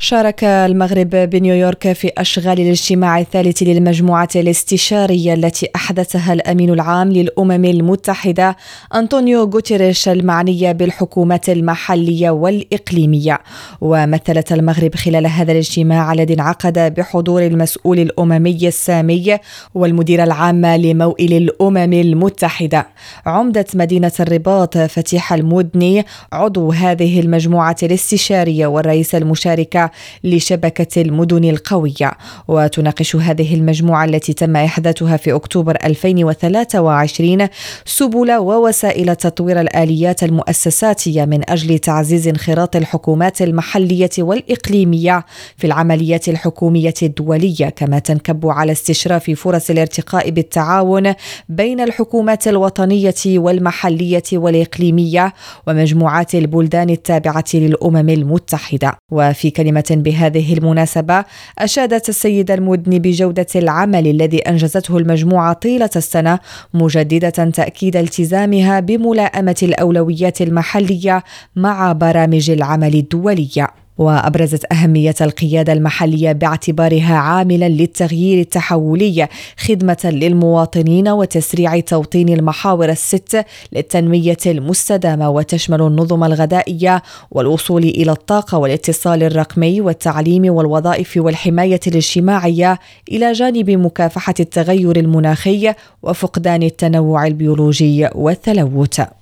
شارك المغرب بنيويورك في أشغال الاجتماع الثالث للمجموعة الاستشارية التي أحدثها الأمين العام للأمم المتحدة أنطونيو غوتيريش المعنية بالحكومات المحلية والإقليمية. ومثلت المغرب خلال هذا الاجتماع الذي انعقد بحضور المسؤول الأممي السامي والمدير العام لموئل الأمم المتحدة عمدة مدينة الرباط فتيح المدني عضو هذه المجموعة الاستشارية والرئيس المشاركة لشبكة المدن القوية. وتناقش هذه المجموعة التي تم إحداثها في أكتوبر 2023 سبل ووسائل تطوير الآليات المؤسساتية من أجل تعزيز انخراط الحكومات المحلية والإقليمية في العمليات الحكومية الدولية، كما تنكب على استشراف فرص الارتقاء بالتعاون بين الحكومات الوطنية والمحلية والإقليمية ومجموعات البلدان التابعة للأمم المتحدة. وفي كلمة بهذه المناسبة أشادت السيدة المدني بجودة العمل الذي أنجزته المجموعة طيلة السنة، مجددة تأكيد التزامها بملائمة الأولويات المحلية مع برامج العمل الدولية. وأبرزت أهمية القيادة المحلية باعتبارها عاملا للتغيير التحولي خدمة للمواطنين وتسريع توطين المحاور الست للتنمية المستدامة، وتشمل النظم الغذائية والوصول إلى الطاقة والاتصال الرقمي والتعليم والوظائف والحماية الاجتماعية، إلى جانب مكافحة التغير المناخي وفقدان التنوع البيولوجي والتلوث.